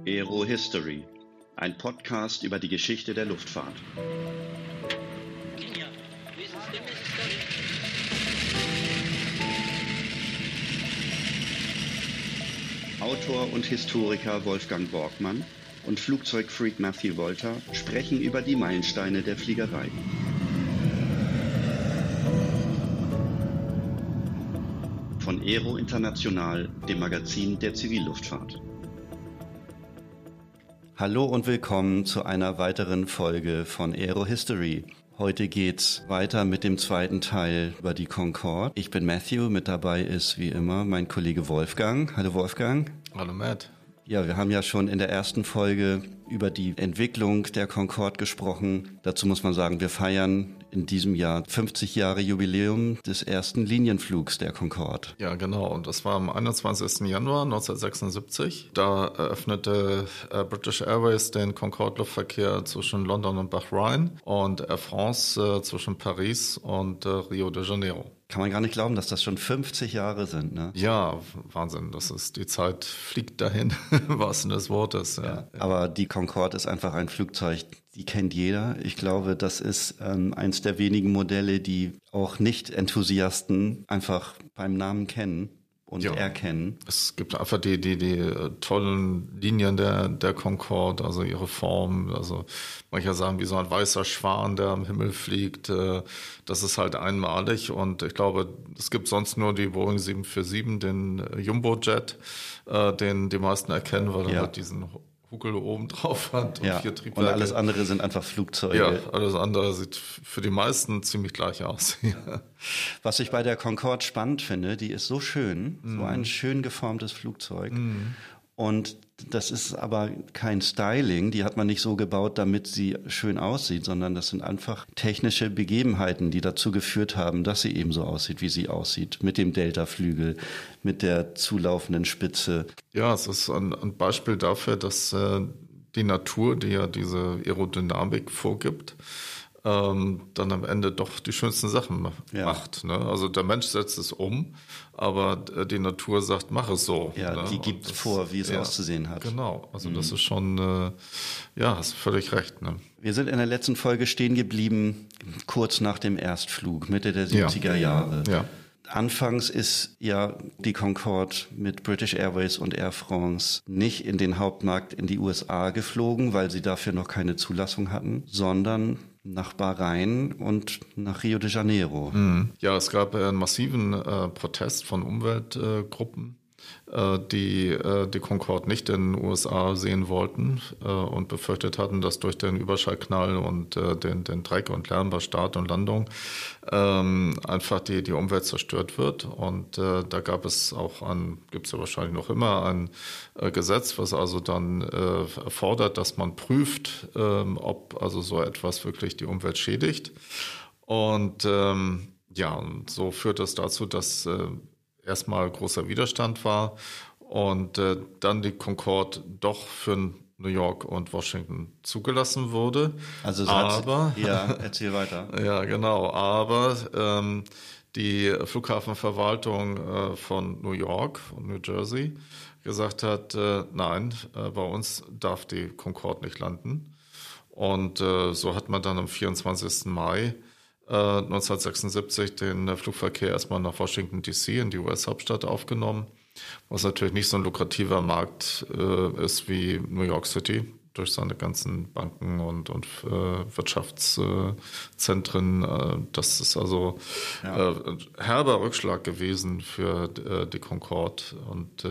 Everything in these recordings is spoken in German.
Aero History, ein Podcast über die Geschichte der Luftfahrt. Autor und Historiker Wolfgang Borgmann und Flugzeugfreak Matthew Walter sprechen über die Meilensteine der Fliegerei. Von Aero International, dem Magazin der Zivilluftfahrt. Hallo und willkommen zu einer weiteren Folge von Aero History. Heute geht's weiter mit dem zweiten Teil über die Concorde. Ich bin Matthew, mit dabei ist wie immer mein Kollege Wolfgang. Hallo Wolfgang. Hallo Matt. Ja, wir haben ja schon in der ersten Folge über die Entwicklung der Concorde gesprochen. Dazu muss man sagen, wir feiern in diesem Jahr 50 Jahre Jubiläum des ersten Linienflugs der Concorde. Ja, genau. Und das war am 21. Januar 1976. Da eröffnete British Airways den Concorde-Luftverkehr zwischen London und Bahrain und Air France zwischen Paris und Rio de Janeiro. Kann man gar nicht glauben, dass das schon 50 Jahre sind, ne? Ja, Wahnsinn. Die Zeit fliegt dahin, im wahrsten Sinne des Wortes. Ja. Aber die Concorde ist einfach ein Flugzeug, die kennt jeder. Ich glaube, das ist eins der wenigen Modelle, die auch Nicht-Enthusiasten einfach beim Namen kennen und erkennen. Es gibt einfach die tollen Linien der Concorde, also ihre Form. Also manche sagen, wie so ein weißer Schwan, der am Himmel fliegt. Das ist halt einmalig. Und ich glaube, es gibt sonst nur die Boeing 747, den Jumbo-Jet, den die meisten erkennen, weil er halt diesen Hugel oben drauf hat und 4 Triebwerke. Und alles andere sind einfach Flugzeuge. Ja, alles andere sieht für die meisten ziemlich gleich aus. Was ich bei der Concorde spannend finde, die ist so schön, so ein schön geformtes Flugzeug. Und das ist aber kein Styling, die hat man nicht so gebaut, damit sie schön aussieht, sondern das sind einfach technische Begebenheiten, die dazu geführt haben, dass sie eben so aussieht, wie sie aussieht. Mit dem Deltaflügel, mit der zulaufenden Spitze. Ja, es ist ein Beispiel dafür, dass die Natur, die ja diese Aerodynamik vorgibt, dann am Ende doch die schönsten Sachen macht. Ne? Also der Mensch setzt es um, aber die Natur sagt, mach es so. Ja, ne? Die gibt vor, wie es auszusehen hat. Genau, also das ist schon, hast du völlig recht. Ne? Wir sind in der letzten Folge stehen geblieben, kurz nach dem Erstflug, Mitte der 70er Jahre. Ja. Anfangs ist ja die Concorde mit British Airways und Air France nicht in den Hauptmarkt in die USA geflogen, weil sie dafür noch keine Zulassung hatten, sondern nach Bahrain und nach Rio de Janeiro. Ja, es gab einen massiven Protest von Umweltgruppen, die Concorde nicht in den USA sehen wollten und befürchtet hatten, dass durch den Überschallknall und den Dreck und Lärm bei Start und Landung einfach die Umwelt zerstört wird. Und da gab es gibt es ja wahrscheinlich noch immer ein Gesetz, was also dann erfordert, dass man prüft, ob also so etwas wirklich die Umwelt schädigt. Und und so führt es dazu, dass erstmal großer Widerstand war und dann die Concorde doch für New York und Washington zugelassen wurde. Also erzähl weiter. Ja, genau. Aber die Flughafenverwaltung von New York und New Jersey gesagt hat, nein, bei uns darf die Concorde nicht landen. Und so hat man dann am 24. Mai 1976 den Flugverkehr erstmal nach Washington D.C. in die US-Hauptstadt aufgenommen, was natürlich nicht so ein lukrativer Markt ist wie New York City durch seine ganzen Banken und Wirtschaftszentren. Das ist also herber Rückschlag gewesen für die Concorde und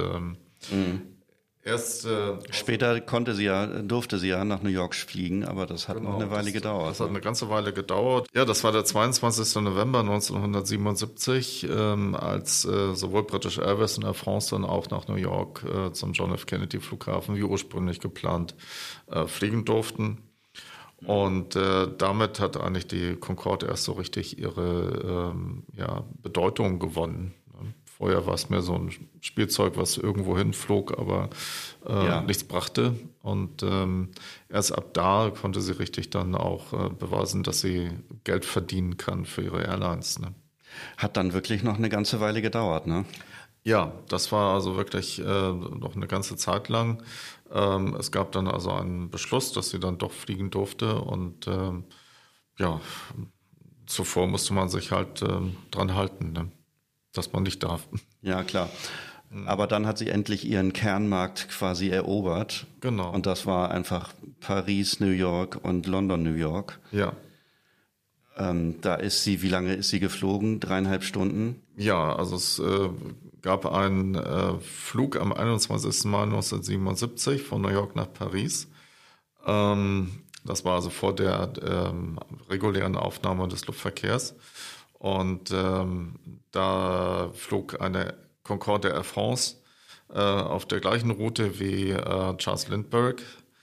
später durfte sie ja nach New York fliegen, aber das hat noch eine Weile gedauert. Das hat eine ganze Weile gedauert. Ja, das war der 22. November 1977, als sowohl British Airways und Air France dann auch nach New York zum John F. Kennedy Flughafen wie ursprünglich geplant fliegen durften. Und damit hat eigentlich die Concorde erst so richtig ihre Bedeutung gewonnen. Vorher war es mehr so ein Spielzeug, was irgendwo hinflog, aber nichts brachte. Und erst ab da konnte sie richtig dann auch beweisen, dass sie Geld verdienen kann für ihre Airlines. Ne? Hat dann wirklich noch eine ganze Weile gedauert, ne? Ja, das war also wirklich noch eine ganze Zeit lang. Es gab dann also einen Beschluss, dass sie dann doch fliegen durfte und ja, zuvor musste man sich halt dran halten, ne? Dass man nicht darf. Ja, klar. Aber dann hat sie endlich ihren Kernmarkt quasi erobert. Genau. Und das war einfach Paris, New York und London, New York. Ja. Da ist sie, wie lange ist sie geflogen? 3,5 Stunden? Ja, also es gab einen Flug am 21. Mai 1977 von New York nach Paris. Das war also vor der regulären Aufnahme des Luftverkehrs. Und da flog eine Concorde Air France auf der gleichen Route wie Charles Lindbergh.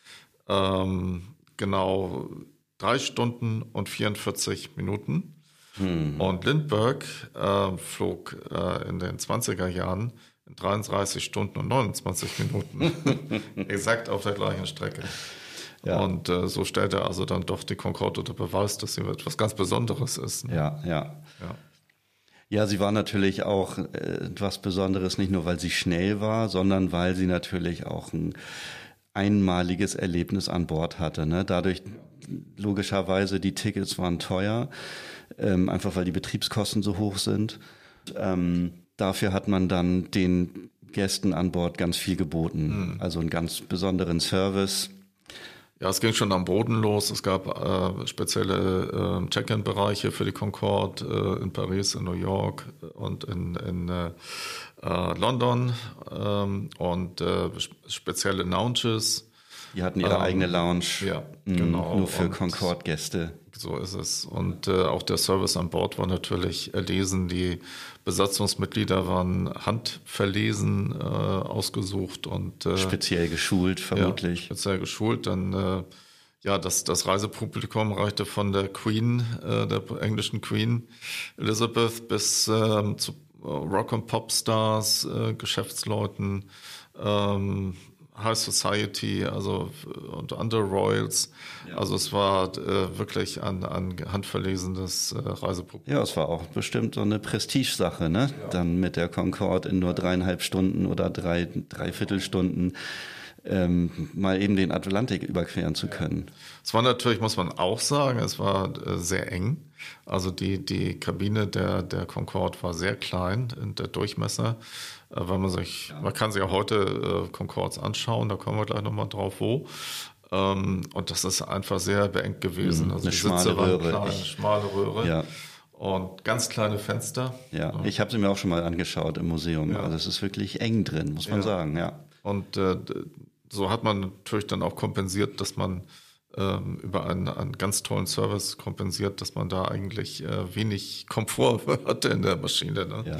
Genau 3 Stunden und 44 Minuten. Und Lindbergh flog in den 20er Jahren in 33 Stunden und 29 Minuten. Exakt auf der gleichen Strecke. Ja. Und so stellt er also dann doch die Concorde unter Beweis, dass sie etwas ganz Besonderes ist. Ne? Ja. Ja, sie war natürlich auch etwas Besonderes, nicht nur weil sie schnell war, sondern weil sie natürlich auch ein einmaliges Erlebnis an Bord hatte. Ne? Dadurch logischerweise, die Tickets waren teuer, einfach weil die Betriebskosten so hoch sind. Dafür hat man dann den Gästen an Bord ganz viel geboten, also einen ganz besonderen Service. Ja, es ging schon am Boden los. Es gab spezielle Check-in-Bereiche für die Concorde in Paris, in New York und in London und spezielle Lounges. Die hatten ihre eigene Lounge, ja, genau. Nur für Concorde-Gäste. So ist es. Und auch der Service an Bord war natürlich erlesen. Die Besatzungsmitglieder waren handverlesen ausgesucht und speziell geschult, vermutlich. Ja, speziell geschult. Dann das Reisepublikum reichte von der Queen, der englischen Queen Elizabeth, bis zu Rock- und Popstars, Geschäftsleuten, High Society, also und andere Royals. Ja. Also es war wirklich ein handverlesenes Reiseprogramm. Ja, es war auch bestimmt so eine Prestigesache, ne? Ja. Dann mit der Concorde in nur 3,5 Stunden oder dreiviertel Stunden mal eben den Atlantik überqueren zu können. Es war natürlich, muss man auch sagen, es war sehr eng. Also die Kabine der Concorde war sehr klein, der Durchmesser. Man kann sich auch heute Concordes anschauen, da kommen wir gleich nochmal drauf, wo. Und das ist einfach sehr beengt gewesen. Also eine schmale Röhre. Eine schmale Röhre. Ja. Und ganz kleine Fenster. Ja, ich habe sie mir auch schon mal angeschaut im Museum. Ja. Also es ist wirklich eng drin, muss man sagen, ja. Und so hat man natürlich dann auch kompensiert, dass man über einen ganz tollen Service kompensiert, dass man da eigentlich wenig Komfort hatte in der Maschine. Ne?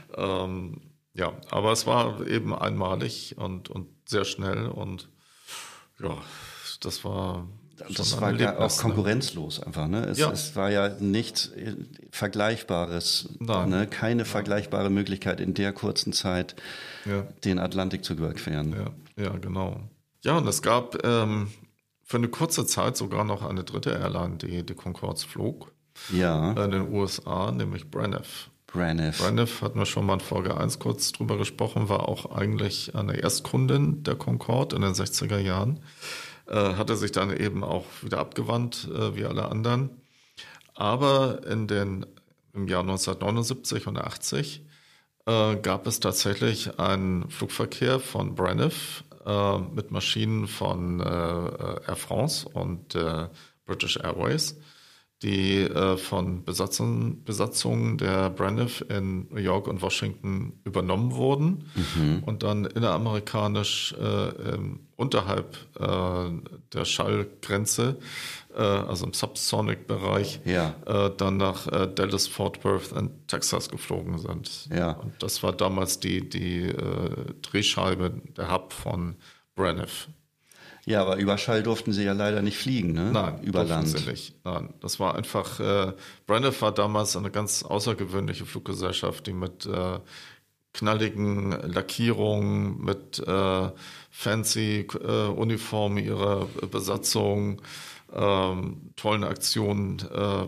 Ja, aber es war eben einmalig und sehr schnell und ja, das war ja auch konkurrenzlos einfach. Ne? Es war ja nichts Vergleichbares, ne? Keine vergleichbare Möglichkeit in der kurzen Zeit den Atlantik zu überqueren. Ja, genau. Ja, und es gab für eine kurze Zeit sogar noch eine dritte Airline, die Concordes flog. Ja. In den USA, nämlich Braniff. Braniff hatten wir schon mal in Folge 1 kurz drüber gesprochen, war auch eigentlich eine Erstkundin der Concorde in den 60er Jahren. Hatte sich dann eben auch wieder abgewandt, wie alle anderen. Aber im Jahr 1979 und 80 gab es tatsächlich einen Flugverkehr von Braniff mit Maschinen von Air France und British Airways, die von Besatzungen der Braniff in New York und Washington übernommen wurden und dann inneramerikanisch unterhalb der Schallgrenze, also im Subsonic-Bereich, dann nach Dallas, Fort Worth in Texas geflogen sind. Ja. Und das war damals die Drehscheibe, der Hub von Braniff. Ja, aber über Schall durften sie ja leider nicht fliegen, ne? Nein, über Land. Sie nicht. Nein, das war einfach, Braniff war damals eine ganz außergewöhnliche Fluggesellschaft, die mit knalligen Lackierungen, mit fancy Uniformen ihrer Besatzung, tollen Aktionen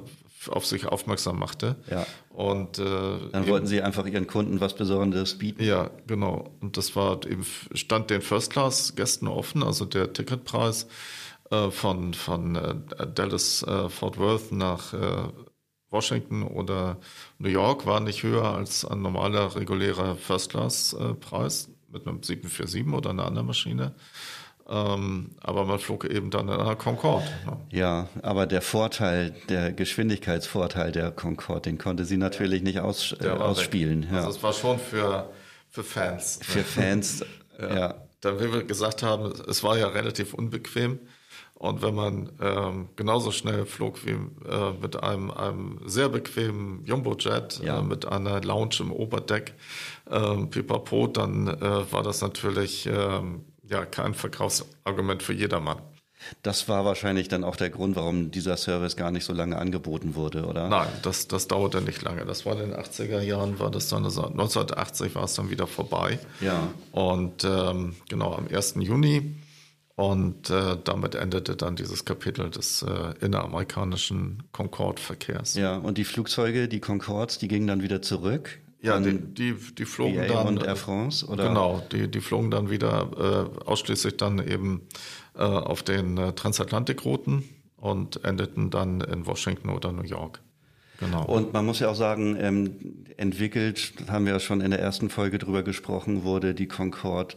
auf sich aufmerksam machte. Ja. Und dann wollten sie einfach ihren Kunden was Besonderes bieten. Ja, genau. Und das war eben, stand den First-Class-Gästen offen, also der Ticketpreis von Dallas Fort Worth nach Washington oder New York war nicht höher als ein normaler, regulärer First-Class-Preis mit einem 747 oder einer anderen Maschine. Aber man flog eben dann in einer Concorde. Ne? Ja, aber der Geschwindigkeitsvorteil der Concorde, den konnte sie natürlich nicht ausspielen. Ja. Also es war schon für Fans. Für Fans, ja. Dann, wie wir gesagt haben, es war ja relativ unbequem. Und wenn man genauso schnell flog wie mit einem sehr bequemen Jumbojet, mit einer Lounge im Oberdeck, pipapo, dann war das natürlich kein Verkaufsargument für jedermann. Das war wahrscheinlich dann auch der Grund, warum dieser Service gar nicht so lange angeboten wurde, oder? Nein, das dauerte nicht lange. Das war in den 80er Jahren, war das dann, 1980 war es dann wieder vorbei. Ja. Und genau am 1. Juni. Und damit endete dann dieses Kapitel des inneramerikanischen Concorde-Verkehrs. Ja, und die Flugzeuge, die Concordes, die gingen dann wieder zurück? Ja, die flogen BA dann. Und Air France, oder? Genau, die flogen dann wieder ausschließlich dann eben auf den Transatlantikrouten und endeten dann in Washington oder New York. Genau. Und man muss ja auch sagen, entwickelt, haben wir ja schon in der ersten Folge drüber gesprochen, wurde die Concorde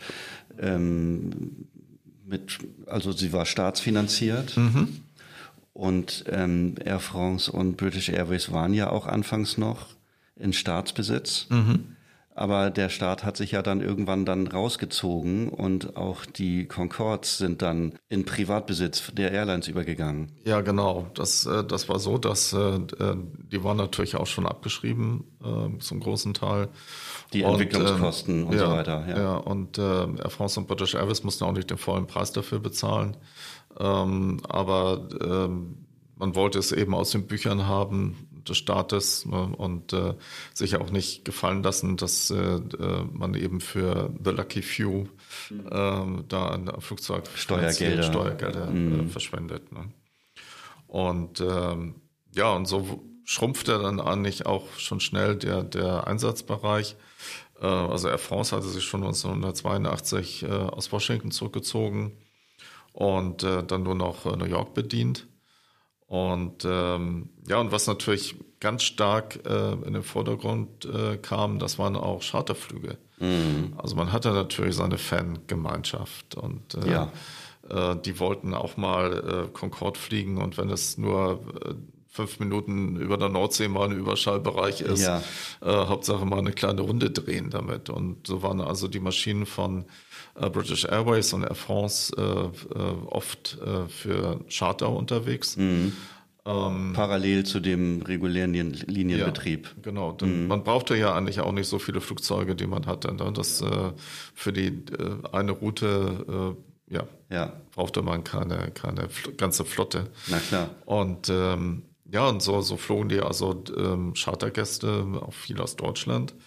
also sie war staatsfinanziert. Mhm. Und Air France und British Airways waren ja auch anfangs noch in Staatsbesitz. Mhm. Aber der Staat hat sich ja dann irgendwann rausgezogen und auch die Concordes sind dann in Privatbesitz der Airlines übergegangen. Ja, genau. Das war so, dass die waren natürlich auch schon abgeschrieben zum großen Teil. Die Entwicklungskosten und so weiter. Ja, und Air France und British Airways mussten auch nicht den vollen Preis dafür bezahlen. Aber man wollte es eben aus den Büchern haben des Staates, ne, und sich auch nicht gefallen lassen, dass man eben für the lucky few da ein Flugzeug Steuergelder verschwendet. Ne. Und und so schrumpfte dann eigentlich auch schon schnell der Einsatzbereich. Also Air France hatte sich schon 1982 aus Washington zurückgezogen und dann nur noch New York bedient. Und und was natürlich ganz stark in den Vordergrund kam, das waren auch Charterflüge. Mhm. Also man hatte natürlich seine Fangemeinschaft und die wollten auch mal Concorde fliegen, und wenn es nur 5 Minuten über der Nordsee mal ein Überschallbereich ist, Hauptsache mal eine kleine Runde drehen damit. Und so waren also die Maschinen von British Airways und Air France oft für Charter unterwegs. Mhm. Parallel zu dem regulären Linienbetrieb. Ja, genau. Denn man brauchte ja eigentlich auch nicht so viele Flugzeuge, die man hatte. Ne? Das für die eine Route brauchte man keine ganze Flotte. Na klar. Und und so flogen die also Chartergäste, auch viel aus Deutschland.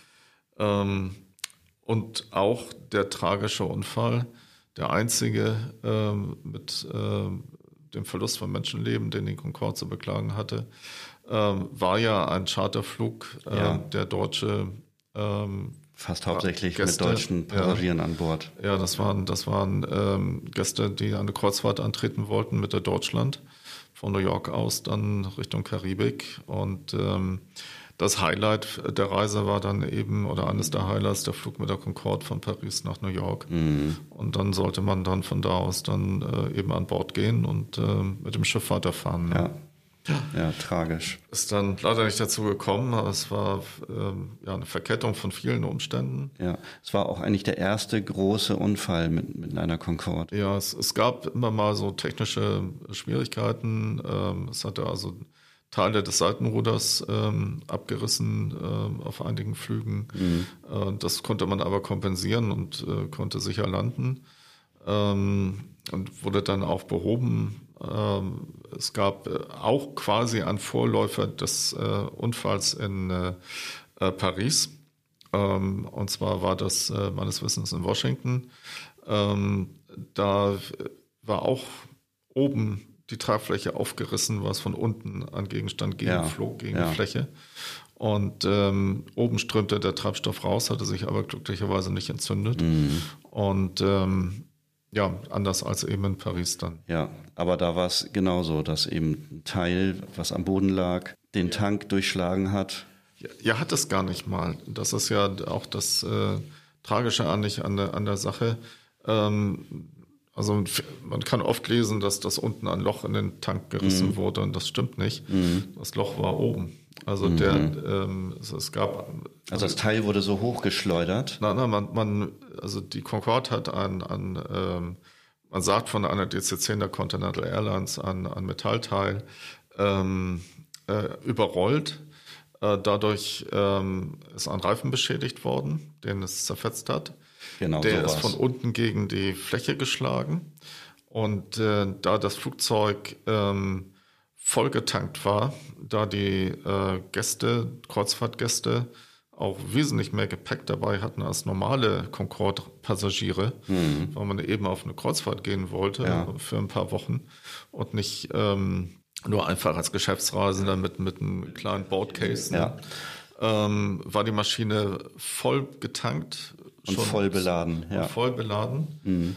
Und auch der tragische Unfall, der einzige mit dem Verlust von Menschenleben, den die Concorde zu beklagen hatte, war ja ein Charterflug der deutsche fast hauptsächlich Gäste, mit deutschen Passagieren an Bord. Ja, das waren Gäste, die eine Kreuzfahrt antreten wollten mit der Deutschland von New York aus dann Richtung Karibik. Und das Highlight der Reise war dann eben, oder eines der Highlights, der Flug mit der Concorde von Paris nach New York. Mhm. Und dann sollte man dann von da aus dann eben an Bord gehen und mit dem Schiff weiterfahren. Ne? Ja, tragisch. Ist dann leider nicht dazu gekommen, aber es war eine Verkettung von vielen Umständen. Ja, es war auch eigentlich der erste große Unfall mit einer Concorde. Ja, es gab immer mal so technische Schwierigkeiten. Es hatte also Teile des Seitenruders abgerissen auf einigen Flügen. Mhm. Das konnte man aber kompensieren und konnte sicher landen und wurde dann auch behoben. Es gab auch quasi einen Vorläufer des Unfalls in Paris. Und zwar war das meines Wissens in Washington. Da war auch oben die Tragfläche aufgerissen, was von unten an Gegenstand gegenflog, gegen die Fläche. Und oben strömte der Treibstoff raus, hatte sich aber glücklicherweise nicht entzündet. Und anders als eben in Paris dann. Ja, aber da war es genauso, dass eben ein Teil, was am Boden lag, den Tank durchschlagen hat. Ja, hat es gar nicht mal. Das ist ja auch das Tragische eigentlich an der Sache. Also man kann oft lesen, dass das unten ein Loch in den Tank gerissen wurde und das stimmt nicht. Das Loch war oben. Also es gab... Also das Teil wurde so hochgeschleudert? Nein, also die Concorde hat man sagt von einer DC-10 der Continental Airlines ein Metallteil überrollt. Dadurch ist ein Reifen beschädigt worden, den es zerfetzt hat. Genau, der ist von unten gegen die Fläche geschlagen. Und da das Flugzeug vollgetankt war, da die Kreuzfahrtgäste auch wesentlich mehr Gepäck dabei hatten als normale Concorde-Passagiere, weil man eben auf eine Kreuzfahrt gehen wollte für ein paar Wochen und nicht nur einfach als Geschäftsreisender mit einem kleinen Boardcase. War die Maschine voll getankt. Und voll beladen. Voll beladen.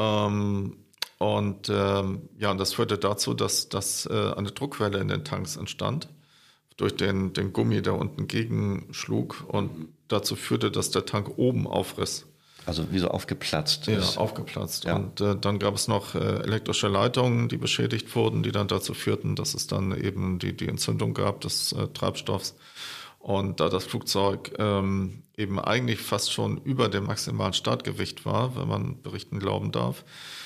Und das führte dazu, dass eine Druckwelle in den Tanks entstand, durch den Gummi, der unten gegenschlug und dazu führte, dass der Tank oben aufriss. Also wie so aufgeplatzt ist. Ja, aufgeplatzt. Ja. Und dann gab es noch elektrische Leitungen, die beschädigt wurden, die dann dazu führten, dass es dann eben die Entzündung gab des Treibstoffs. Und da das Flugzeug eben eigentlich fast schon über dem maximalen Startgewicht war, wenn man Berichten glauben darf,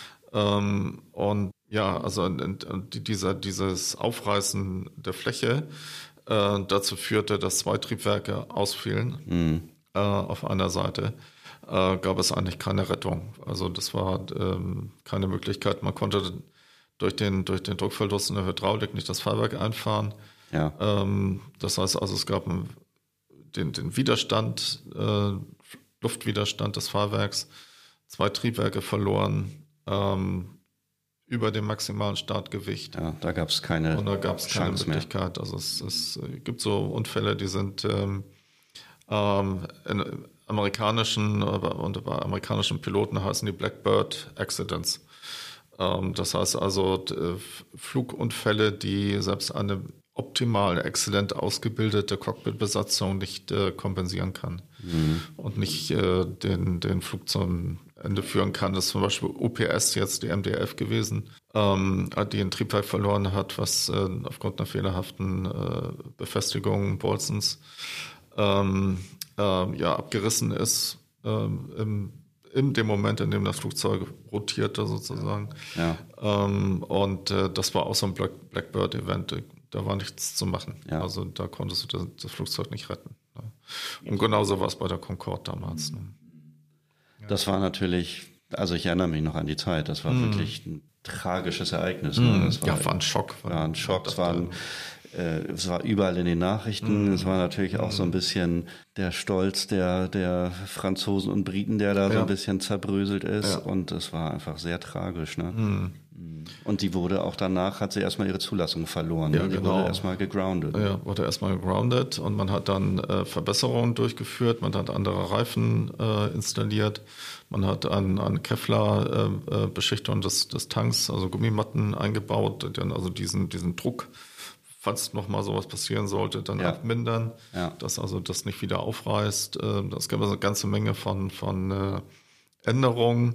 dieses Aufreißen der Fläche dazu führte, dass 2 Triebwerke ausfielen auf einer Seite, gab es eigentlich keine Rettung. Also das war keine Möglichkeit. Man konnte durch den Druckverlust in der Hydraulik nicht das Fahrwerk einfahren. Ja. Das heißt also, es gab den Widerstand, Luftwiderstand des Fahrwerks, 2 Triebwerke verloren, über dem maximalen Startgewicht. Ja, da gab es keine Chance. Und da gab es keine Möglichkeit. Mehr. Also es gibt so Unfälle, die sind in amerikanischen und bei amerikanischen Piloten heißen die Blackbird Accidents. Das heißt also Flugunfälle, die selbst eine optimal, exzellent ausgebildete Cockpitbesatzung nicht kompensieren kann und nicht den Flug zum Ende führen kann. Das ist zum Beispiel UPS jetzt, die MD-11 gewesen, die ein Triebwerk verloren hat, was aufgrund einer fehlerhaften Befestigung Bolzens abgerissen ist in dem Moment, in dem das Flugzeug rotierte sozusagen. Ja. Und das war auch so ein Blackbird-Event. Da war nichts zu machen. Ja. Also da konntest du das Flugzeug nicht retten. Und genauso war es bei der Concorde damals. Das war natürlich, also ich erinnere mich noch an die Zeit, das war wirklich ein tragisches Ereignis. Das war ein Schock. War ein Schock. Es war überall in den Nachrichten. Es war natürlich auch so ein bisschen der Stolz der Franzosen und Briten, der da so ein bisschen zerbröselt ist. Ja. Und es war einfach sehr tragisch. Ne? Und die wurde auch danach, hat sie erstmal ihre Zulassung verloren. Ja, die wurde erstmal gegroundet. Ja, wurde erstmal gegroundet und man hat dann Verbesserungen durchgeführt, man hat andere Reifen installiert, man hat an Kevlar-Beschichtung des Tanks, also Gummimatten eingebaut, die dann also diesen Druck, falls nochmal sowas passieren sollte, dann abmindern, dass also das nicht wieder aufreißt. Das gab also eine ganze Menge von Änderungen.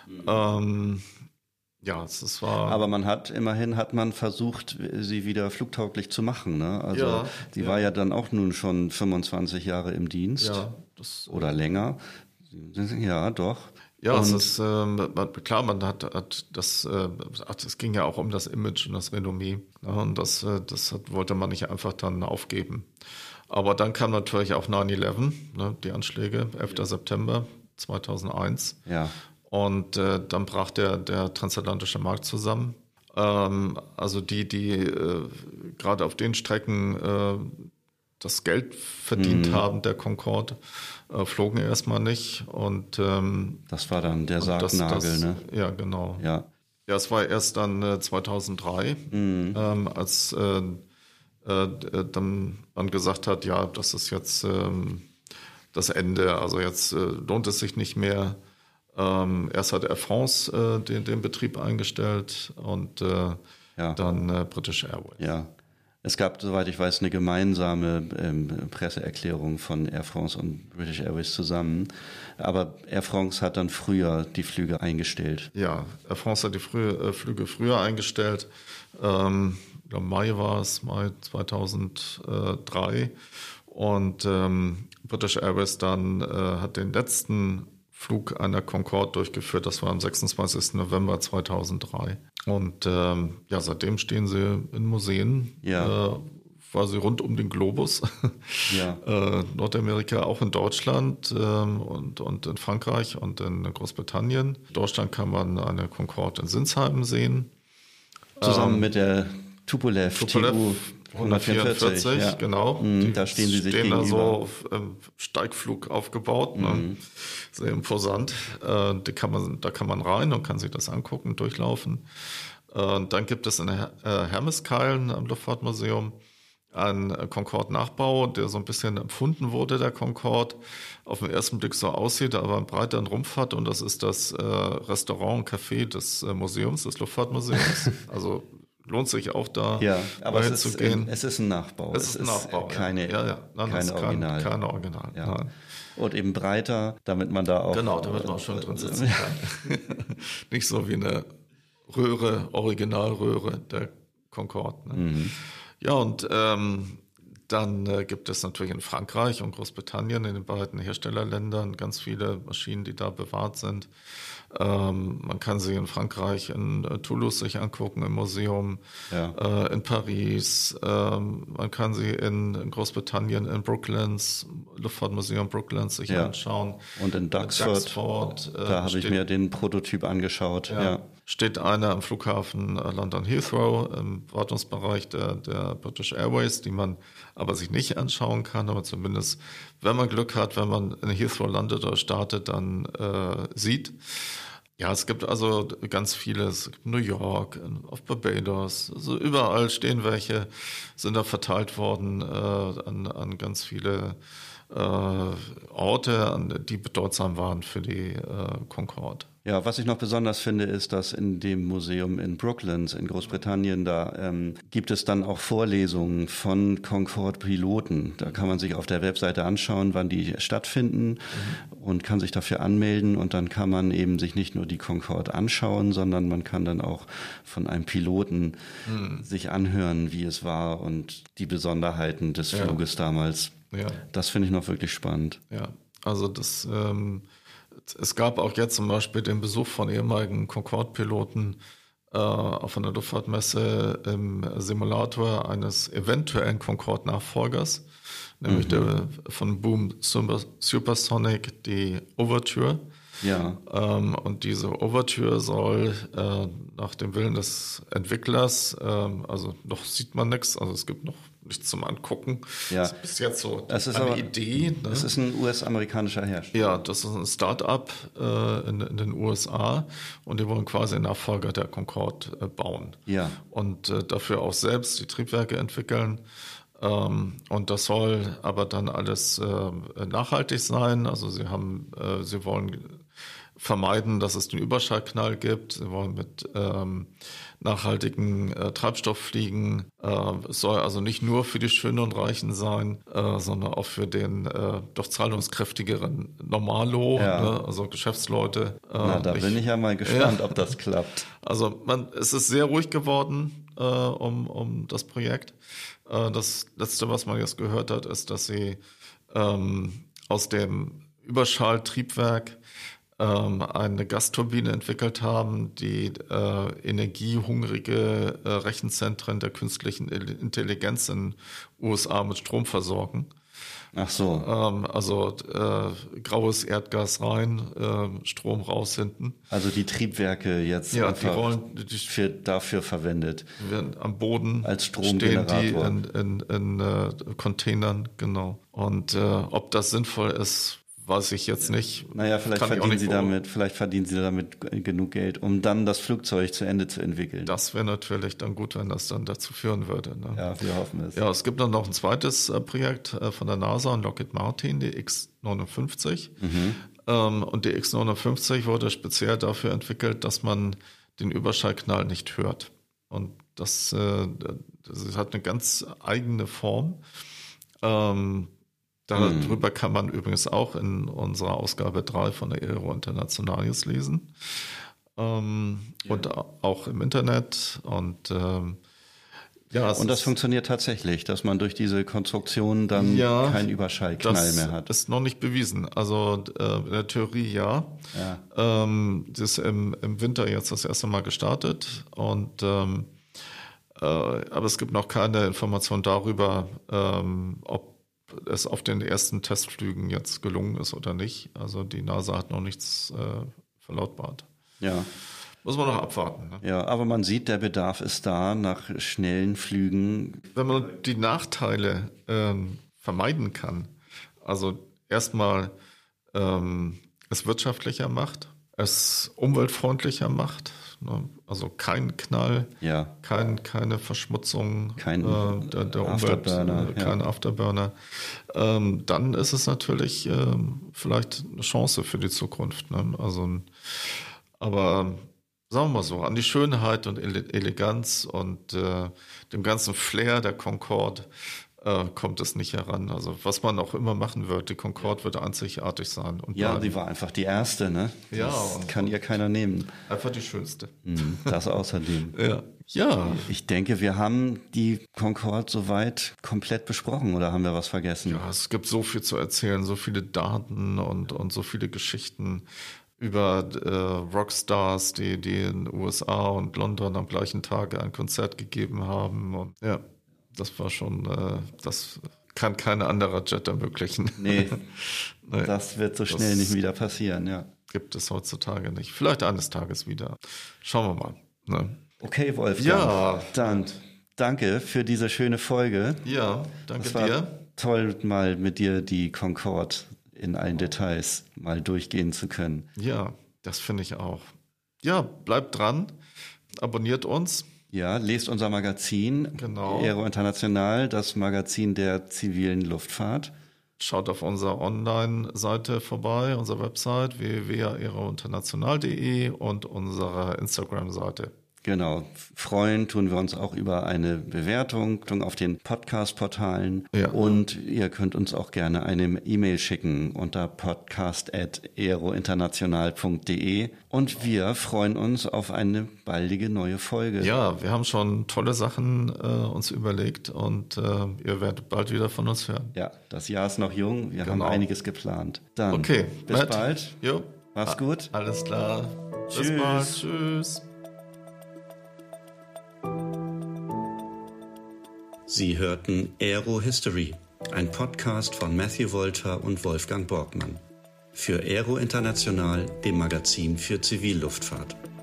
Aber immerhin hat man versucht, sie wieder flugtauglich zu machen. Ne? Also die war ja dann auch nun schon 25 Jahre im Dienst oder länger. Ja, doch. Ja, es ist klar, man hat das, es ging ja auch um das Image und das Renommee. Ne? Und das wollte man nicht einfach dann aufgeben. Aber dann kam natürlich auch 9/11, ne, die Anschläge, 11. September 2001. Ja. Und dann brach der transatlantische Markt zusammen. Also die gerade auf den Strecken das Geld verdient haben, der Concorde, flogen erstmal nicht. Und das war dann der Sargnagel, ne? Ja, genau. Ja. Ja, es war erst dann 2003, als dann man gesagt hat, ja, das ist jetzt das Ende, also jetzt lohnt es sich nicht mehr. Erst hat Air France den Betrieb eingestellt und dann British Airways. Ja. Es gab, soweit ich weiß, eine gemeinsame Presseerklärung von Air France und British Airways zusammen. Aber Air France hat dann früher die Flüge eingestellt. Ja, Air France hat die Flüge früher eingestellt. Mai war es, Mai 2003. Und British Airways dann hat den letzten Flug einer Concorde durchgeführt. Das war am 26. November 2003. Und seitdem stehen sie in Museen, quasi rund um den Globus. Ja. Nordamerika, auch in Deutschland und in Frankreich und in Großbritannien. In Deutschland kann man eine Concorde in Sinsheim sehen. Zusammen mit der Tupolev TU 144, ja. Genau. Da stehen sie sich gegenüber. Da so auf Steigflug aufgebaut, sehr imposant. Da kann man rein und kann sich das angucken, durchlaufen. Dann gibt es in Hermeskeil am Luftfahrtmuseum einen Concorde-Nachbau, der so ein bisschen empfunden wurde, der Concorde, auf den ersten Blick so aussieht, aber einen breiteren Rumpf hat. Und das ist das Restaurant und Café des Museums, des Luftfahrtmuseums. Also lohnt sich auch da hinzugehen. Es ist ein Nachbau. Es ist ein Nachbau. Keine Original. Keine Original. Ja. Nein. Und eben breiter, damit man da auch... Genau, damit man auch schon drin sitzen kann. Nicht so wie eine Röhre, Originalröhre der Concorde. Ne? Ja, und dann gibt es natürlich in Frankreich und Großbritannien, in den beiden Herstellerländern, ganz viele Maschinen, die da bewahrt sind. Man kann sie in Frankreich, in Toulouse sich angucken, im Museum, in Paris. Man kann sie in Großbritannien, in Brooklands, Luftfahrtmuseum Brooklands sich anschauen. Und in Duxford, da habe ich mir den Prototyp angeschaut. Steht einer am Flughafen London Heathrow im Wartungsbereich der British Airways, die man aber sich nicht anschauen kann, aber zumindest, wenn man Glück hat, wenn man in Heathrow landet oder startet, dann sieht. Ja, es gibt also ganz vieles. Es gibt New York, auf Barbados, also überall stehen welche, sind da verteilt worden an ganz viele Orte, die bedeutsam waren für die Concorde. Ja, was ich noch besonders finde, ist, dass in dem Museum in Brooklands in Großbritannien, da gibt es dann auch Vorlesungen von Concorde-Piloten. Da kann man sich auf der Webseite anschauen, wann die stattfinden und kann sich dafür anmelden. Und dann kann man eben sich nicht nur die Concorde anschauen, sondern man kann dann auch von einem Piloten sich anhören, wie es war und die Besonderheiten des Fluges damals. Ja. Das finde ich noch wirklich spannend. Ja, also es gab auch jetzt zum Beispiel den Besuch von ehemaligen Concorde-Piloten auf einer Luftfahrtmesse im Simulator eines eventuellen Concorde-Nachfolgers, nämlich der von Boom Supersonic, die Overture. Ja. Und diese Overture soll nach dem Willen des Entwicklers, also noch sieht man nichts, also es gibt noch nichts zum Angucken. Ja. Das ist bis jetzt so eine Idee. Ne? Das ist ein US-amerikanischer Hersteller. Ja, das ist ein Start-up in den USA und die wollen quasi einen Nachfolger der Concorde bauen. Ja. Und dafür auch selbst die Triebwerke entwickeln. Und das soll aber dann alles nachhaltig sein. Also sie wollen vermeiden, dass es den Überschallknall gibt. Sie wollen mit nachhaltigen Treibstoff fliegen. Es soll also nicht nur für die Schönen und Reichen sein, sondern auch für den doch zahlungskräftigeren Normalo, ne? Also Geschäftsleute. Da bin ich ja mal gespannt, ob das klappt. Also es ist sehr ruhig geworden um das Projekt. Das Letzte, was man jetzt gehört hat, ist, dass sie aus dem Überschalltriebwerk eine Gasturbine entwickelt haben, die energiehungrige Rechenzentren der künstlichen Intelligenz in den USA mit Strom versorgen. Ach so. Also graues Erdgas rein, Strom raus hinten. Also die Triebwerke jetzt einfach dafür verwendet. Am Boden als Stromgenerator. Stehen die in Containern, genau. Und ob das sinnvoll ist, weiß ich jetzt nicht. Naja, vielleicht verdienen Sie damit genug Geld, um dann das Flugzeug zu Ende zu entwickeln. Das wäre natürlich dann gut, wenn das dann dazu führen würde. Ne? Ja, wir hoffen es. Ja, es gibt dann noch ein zweites Projekt von der NASA und Lockheed Martin, die X-59. Und die X-59 wurde speziell dafür entwickelt, dass man den Überschallknall nicht hört. Und das hat eine ganz eigene Form. Darüber kann man übrigens auch in unserer Ausgabe 3 von der Aero Internationalis lesen. Und auch im Internet. Und das funktioniert tatsächlich, dass man durch diese Konstruktion dann keinen Überschallknall mehr hat. Das ist noch nicht bewiesen. Also in der Theorie das ist im Winter jetzt das erste Mal gestartet. Und aber es gibt noch keine Information darüber, ob es auf den ersten Testflügen jetzt gelungen ist oder nicht. Also die NASA hat noch nichts verlautbart. Ja. Muss man noch abwarten. Ne? Ja, aber man sieht, der Bedarf ist da nach schnellen Flügen. Wenn man die Nachteile vermeiden kann, also erstmal es wirtschaftlicher macht, es umweltfreundlicher macht, ne? Also kein Knall, keine Verschmutzung kein der Umwelt, kein Afterburner, dann ist es natürlich vielleicht eine Chance für die Zukunft. Ne? Also, aber sagen wir mal so, an die Schönheit und Eleganz und dem ganzen Flair der Concorde kommt es nicht heran. Also was man auch immer machen wird, die Concorde wird einzigartig sein. Und die war einfach die erste, ne? Das kann ihr keiner nehmen. Einfach die schönste. Das außerdem. Ja. Ich denke, wir haben die Concorde soweit komplett besprochen, oder haben wir was vergessen? Ja, es gibt so viel zu erzählen, so viele Daten und so viele Geschichten über Rockstars, die in den USA und London am gleichen Tag ein Konzert gegeben haben. Und das war schon, das kann kein anderer Jet ermöglichen. Nee, das wird so schnell nicht wieder passieren, ja. Gibt es heutzutage nicht. Vielleicht eines Tages wieder. Schauen wir mal. Ne? Okay, Wolfgang. Ja. Dann danke für diese schöne Folge. Ja, danke dir. Es war toll, mal mit dir die Concorde in allen Details mal durchgehen zu können. Ja, das finde ich auch. Ja, bleibt dran. Abonniert uns. Ja, lest unser Magazin, genau. Aero International, das Magazin der zivilen Luftfahrt. Schaut auf unserer Online-Seite vorbei, unserer Website www.aerointernational.de und unserer Instagram-Seite. Genau. Freuen tun wir uns auch über eine Bewertung auf den Podcast-Portalen. Ja. Und ihr könnt uns auch gerne eine E-Mail schicken unter podcast@aerointernational.de. Und wir freuen uns auf eine baldige neue Folge. Ja, wir haben schon tolle Sachen uns überlegt und ihr werdet bald wieder von uns hören. Ja, das Jahr ist noch jung. Wir haben einiges geplant. Dann okay, bis bald. Jo. Mach's gut. Alles klar. Tschüss. Bis bald. Tschüss. Sie hörten Aero History, ein Podcast von Matthew Wolter und Wolfgang Borgmann. Für Aero International, dem Magazin für Zivilluftfahrt.